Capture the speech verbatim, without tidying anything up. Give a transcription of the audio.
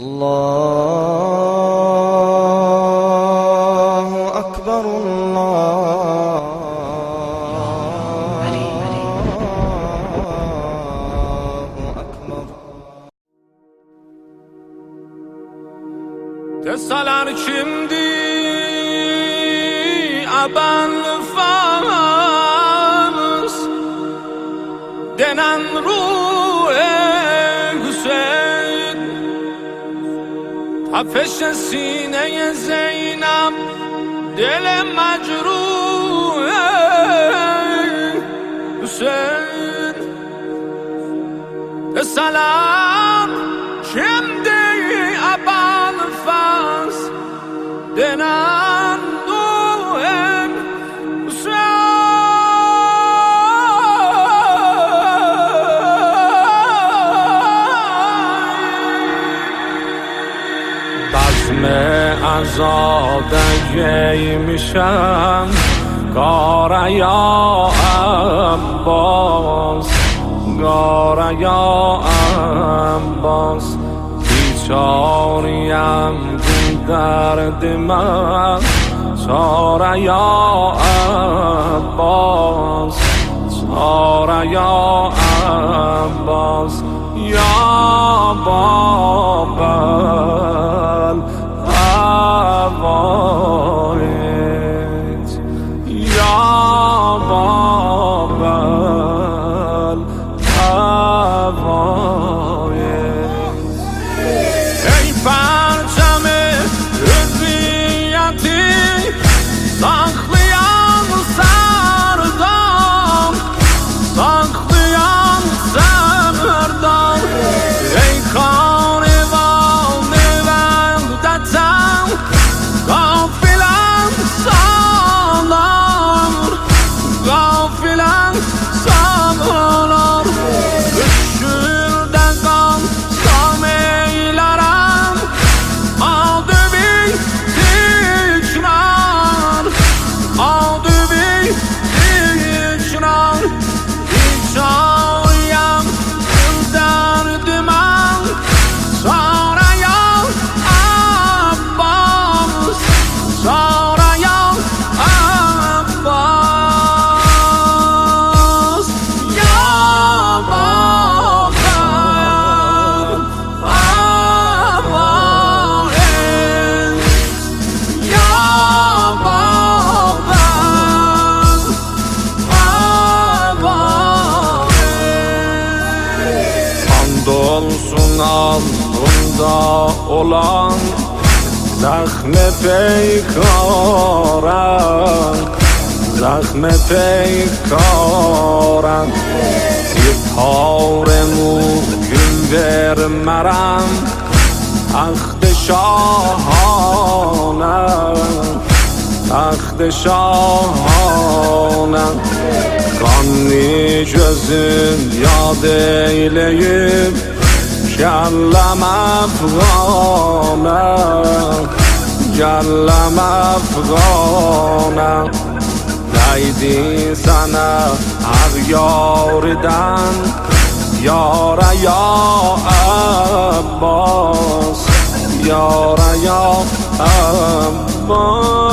الله أكبر الله أكبر. Deseler kimdi abenli faz denen ruh-e Hüseyin, tafeş sineye Zeynep dile mecruh Hüseyin. Deseler kimdi abenli faz denen ruh-e بزم ازادگی میشم گاره یا عباس، گاره یا عباس. بیچاریم دو درد من چاره یا عباس، چاره یا عباس. یا بابا هوایت، یا بابا هوایت. ای پرچم حریتی saklayan serdan، saklayan serdan. ای کاروان وحدتم غافلم سالار، غافلم سالار. üşürdəqan sameylərəm adı bir dikrar، adı bir dikrar. Biçarıyam derdiməm sarayam Abbas، sarayam Abbas. Ya baba Abbas, ya baba Abbas. Andolsun alnımda olan zahme peykaran، زخم پیکارم. یه پاره موگم vermerem تخت şahanım، تخت şahanım. Kanlı gözün yad eyleyip kellem Afganım، kellem Afganım. Neydi sana her yardan yara ya Abbas، yara ya Abbas.